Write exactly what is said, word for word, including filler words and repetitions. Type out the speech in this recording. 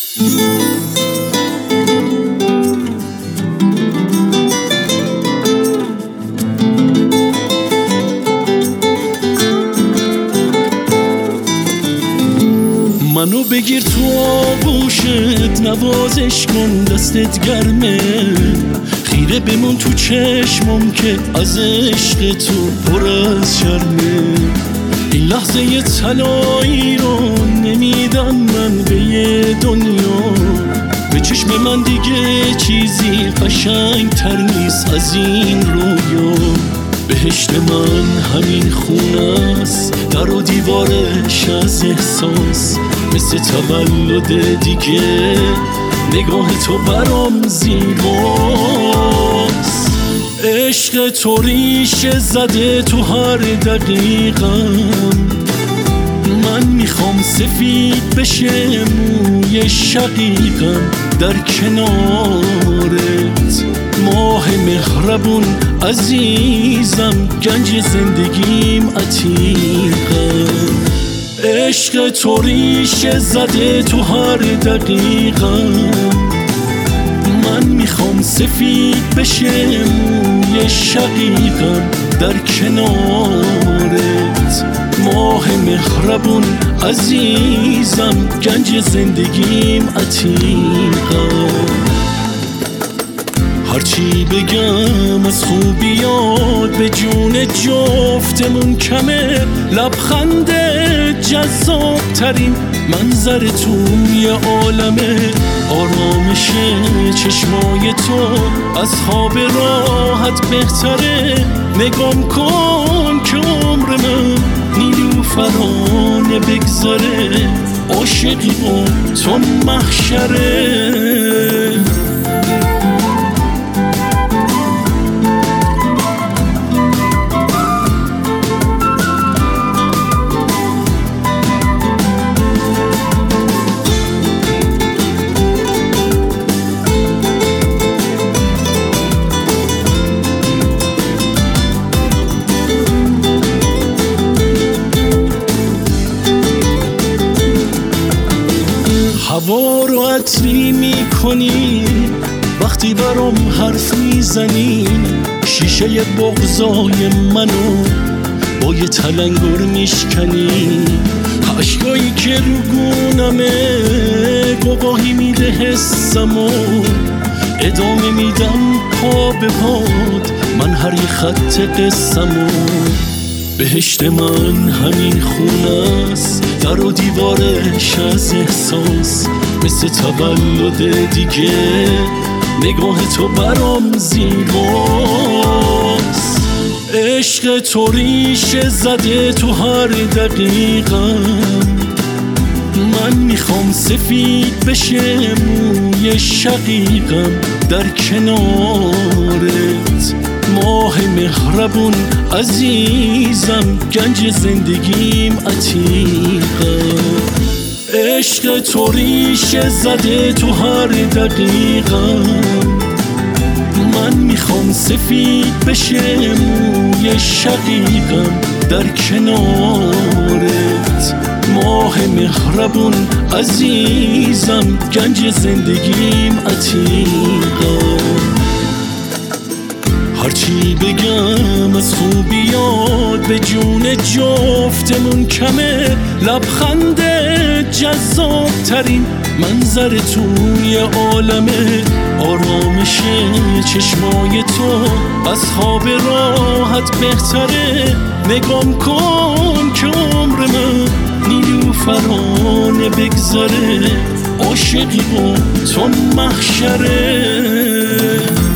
منو بگیر تو آغوشت، نوازش کن دستت گرمه، خیره بمون تو چشمم که از عشق تو پر از شرمه. این لحظه طلایی رو نمیدم من به یه دنیا، به چشم من دیگه چیزی قشنگ تر نیست از این رویا. بهشت من همین خونه است، در و دیوارش از احساس، مثل تولد دیگه نگاه تو برام زیباست. عشق تو ریشه زده تو هر دقیقم، من میخوام سفید بشه موی شقیقم در کنارت. ماه مهربون عزیزم، گنج زندگیم عتیقم. عشق تو ریشه زده تو هر دقیقم، من میخوام سفید بشه موی شقیقم در کنارت. ماه مهربون عزیزم، گنج زندگیم عتیقم. هرچی بگم از خوبیات به جون جفتمون کمه، لبخند جذاب ترین منظر توی عالمه. آرامش چشمای تو از خواب راحت بهتره، نگام کن که عمر من نیلوفرانه بگذره. عاشقی با تو محشره. هوا رو عطری میکنی وقتی برام حرف میزنی، شیشه بغضای منو با یه تلنگر میشکنی. عشقایی که رو گونمه گواهی میده حسمو، ادامه میدم پا به پاد من هر یه خط قصمو. بهشت من همین خونه است، در و دیوارش از احساس، مثل تولد دیگه نگاه تو برام زیباست. عشق تو ریشه زده تو هر دقیقم، من میخوام سفید بشه موی شقیقم در کنارت. ماه مهربون عزیزم، گنج زندگیم عتیقم. عشق تو ریشه زده تو هر دقیقم، من میخوام سفید بشه موی شقیقم در کنارت. ماه مهربون عزیزم، گنج زندگیم عتیقم. هرچی بگم از خوبیات به جون جفتمون کمه، لبخند جذاب ترین منظر توی عالمه. آرامش چشمای تو از خواب راحت بهتره، نگام کن که عمر من نیلوفرانه بگذره. عاشقی با تو محشره.